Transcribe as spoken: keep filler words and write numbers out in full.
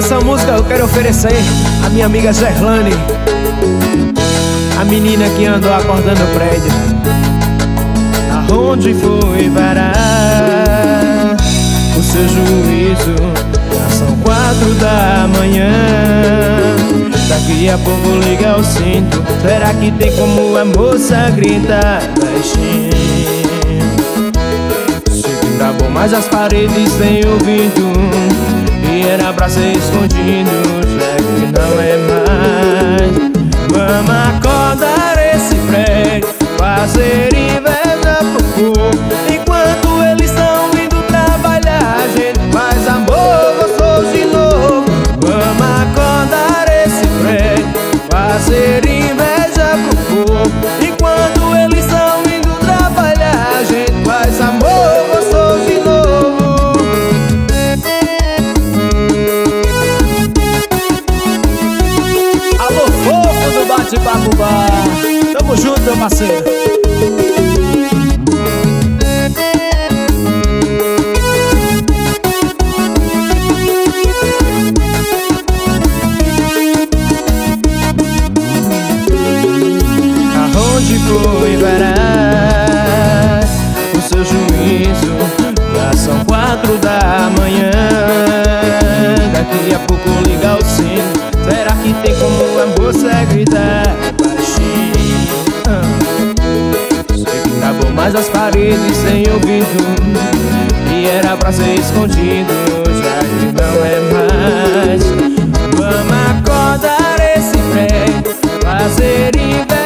Essa música eu quero oferecer à minha amiga Gerlane, a menina que andou acordando o prédio. Aonde foi parar o seu juízo? Já são quatro da manhã. Daqui a pouco liga o cinto. Será que tem como a moça gritar baixinho? Sei que tá bom, mas as paredes têm ouvido, e era pra ser escondido, já que não é mais. Vamos acordar esse prédio, fazer inveja pro povo. Enquanto eles estão indo trabalhar, a gente faz amor gostoso de novo. Vamos acordar esse prédio, fazer inveja pro povo. Enquanto eles estão indo trabalhar, a gente faz amor gostoso de novo. Alô, povo do Bate-Papo Bar, tamo junto, meu parceiro. Aonde foi parar o seu juízo? Já são quatro da manhã. Daqui a pouco liga o sino. Será que tem como a moça gritar baixinho? Ah. Sei que tá bom, mas as paredes têm ouvido, e era pra ser escondido, já que não é mais. Vamos acordar esse prédio, fazer inveja